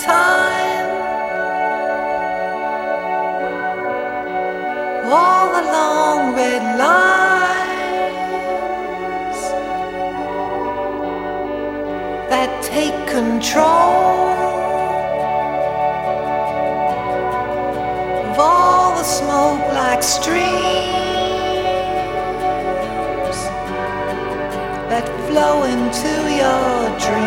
time, all the long red lines that take control of all the smoke like streams that flow into your dreams.